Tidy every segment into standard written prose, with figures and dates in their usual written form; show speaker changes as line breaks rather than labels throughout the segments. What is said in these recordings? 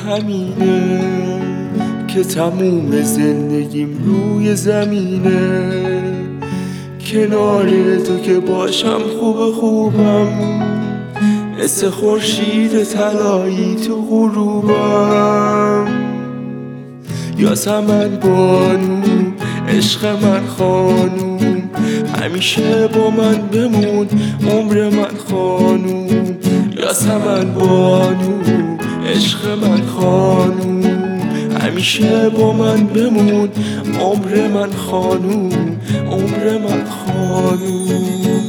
همینه که تموم زندگیم روی زمینه. کنار تو که باشم خوبم، مثل خورشید طلایی تو غروبم. یاسمن بانو عشق من خانوم، همیشه با من بمون عمر من خانوم. یاسمن بانو عشق من خانوم، همیشه با من بمون عمر من خانوم، عمر من خانوم.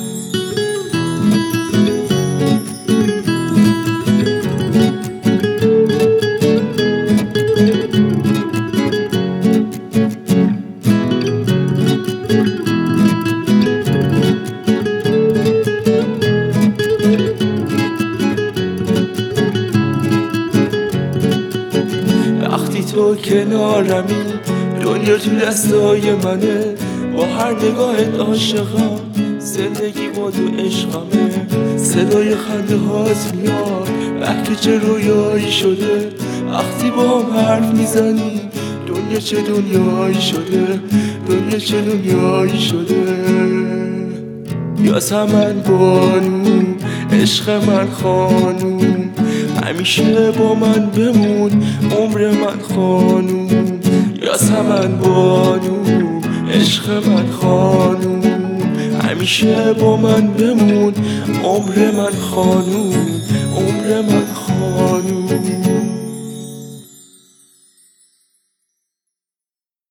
وقتی تو کنارمی دنیا تو دستای منه، با هر نگاهت عاشقم، زندگی با تو عشقمه. صدای خنده هات میاد وقتی چه رویایی شده، وقتی با هم حرف میزنی دنیا چه دنیایی شده، دنیا چه دنیایی شده. یاسمن بانو عشق من خانوم، همیشه با من بمون عمر من خانوم. یاسمن بانو عشق من خانوم، همیشه با من بمون عمر من خانوم، عمر من خانوم.